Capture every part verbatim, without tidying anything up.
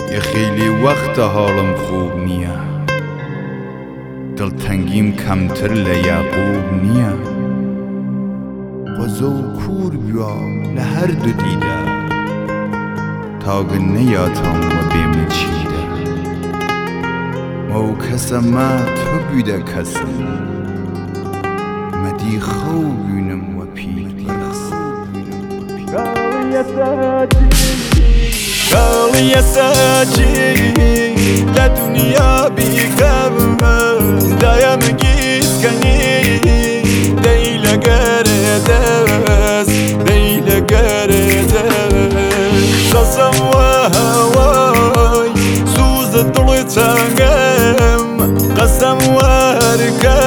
یه خیلی وقت حالم خوب نیه، دلتنگیم کمتر لیعقوب نیه. قضا و کور بیا لهر دو دیده، تاگ نیاتم و بیم چیده. مو کسم ما تو بیده کسم، مدی خوبینم و پید برسم. قال يا ساجي لا دنيا بكم دايم جيت كني ديلا قردس ديلا قردس قسم وهواي سوز طلتنغم قسم واركا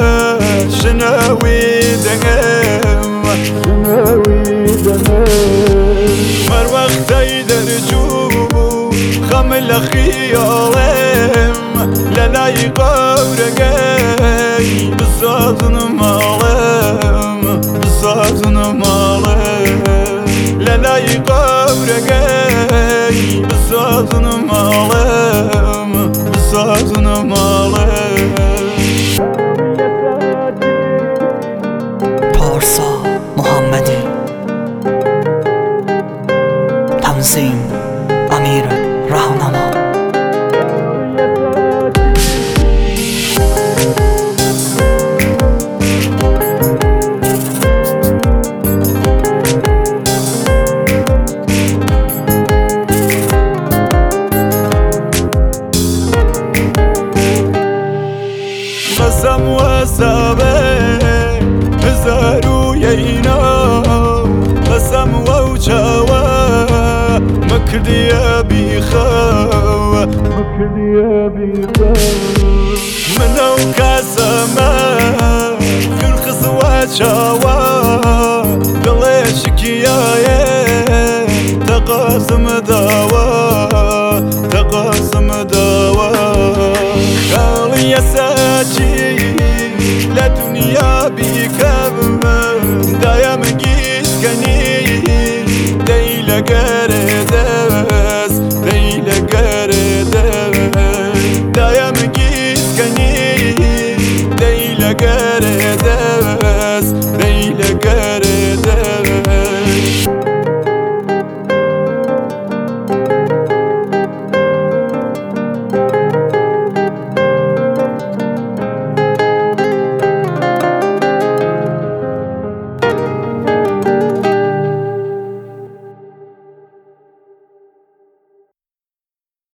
شناوي دنغم شناوي دنغم مر وقتی در جو خمل خیالم للای قورگی بسازن مالم بسازن مالم للای قورگی بسازن مالم بسازن مالم. پارسا محمدی، تنظیم امیر راهنما. قسم وسابه هزارو يينا قسم ووجاوه مكرديا بيخاوه مكرديا بيخاوه منو كاسمه كل خصوة شاوه قليش كيايه تقاسم داوه تقاسم داوه. قال يا ساجي لا دنيا بكم دايم جيت كني ديلا قرر